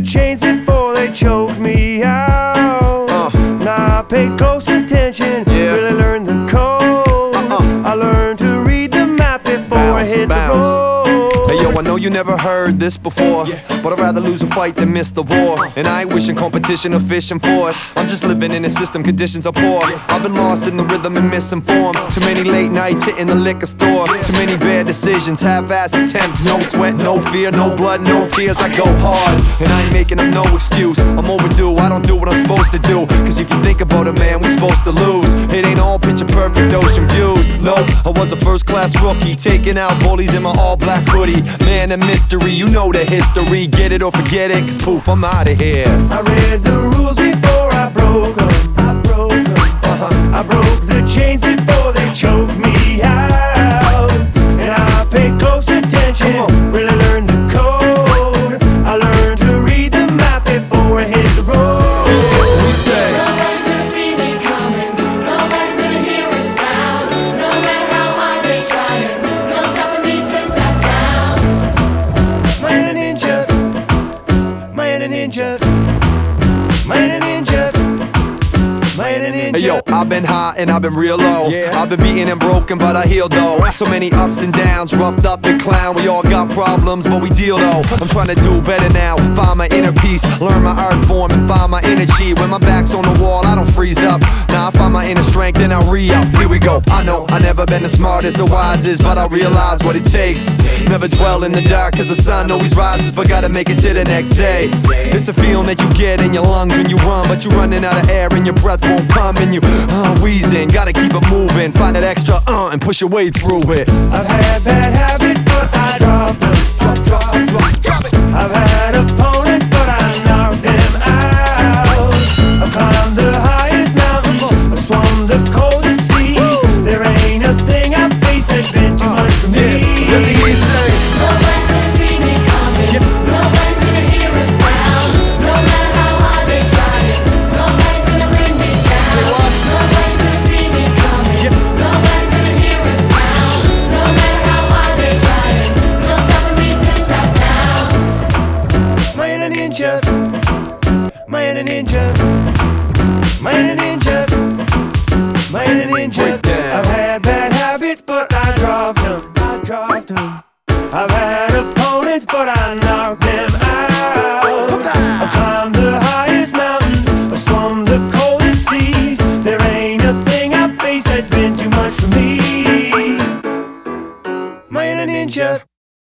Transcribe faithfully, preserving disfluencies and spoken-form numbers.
chains before they choked me out. uh. Now I pay close attention, yeah. Really learned the code. uh-uh. I learned to read the map before bounce, I hit bounce. the road. Hey yo, I know you never heard this before, yeah. But I'd rather lose a fight than miss the war. And I ain't wishing competition or fishing for it. I'm just living in a system, conditions are poor. I've been lost in the rhythm and misinformed. Too many late nights hitting the liquor store. Too many bad decisions, half-ass attempts. No sweat, no fear, no blood, no tears. I go hard, and I ain't making up no excuse. I'm overdue, I don't do what I'm supposed to do. Cause if you think about it, man, we supposed to lose. It ain't all picture perfect ocean views. Nope, I was a first class rookie, taking out bullies in my all black hoodie. Man, a mystery, you know the history. Get it or forget it, cause poof, I'm outta here. I read the rules before I broke them. I broke them. Uh-huh. I broke the chains before they choked me out. And I paid close attention, really learned the code. I learned to read the map before I hit the road. We say nobody's gonna see me coming. Nobody's gonna hear a sound. No matter how hard they try it, no stopping me since I found my inner ninja, my inner ninja, my inner ninja, my inner ninja. Hey yo, I've been high and I've been real low. yeah. I've been beaten and broken, but I healed though. So many ups and downs, roughed up and clown. We all got problems, but we deal though. I'm trying to do better now, find my inner peace, learn my art form and find my energy. When my back's on the wall, I don't freeze up. Now I find my inner strength and I re-up. Here we go. I know I never been the smartest or wisest, but I realize what it takes. Never dwell in the dark, cause the sun always rises, but gotta make it to the next day. It's a feeling that you get in your lungs when you run, but you're running out of air and your breath won't come. And you uh, wheezing, gotta keep it moving. Find that extra uh and push your way through it. I've had bad habits, but I dropped them. Drop, drop, drop, drop it. I've had opponents, but I knocked them out. I've climbed the highest mountains, I've swum the coldest seas. There ain't a thing I face that's been too much for me. Let me hear you say, nobody's gonna see me coming. Nobody's gonna hear a sound. No matter how hard they try it, nobody's gonna bring me down. Nobody's gonna see me coming. Nobody's gonna hear a sound. No matter how hard they try it, no stopping me since I found my inner ninja, my inner ninja, my inner ninja, my inner ninja. I've had bad habits, but I dropped them. I dropped them. I've had opponents, but I knocked them out. I've climbed the highest mountains, I've swum the coldest seas. There ain't a thing I face that's been too much for me. My inner ninja.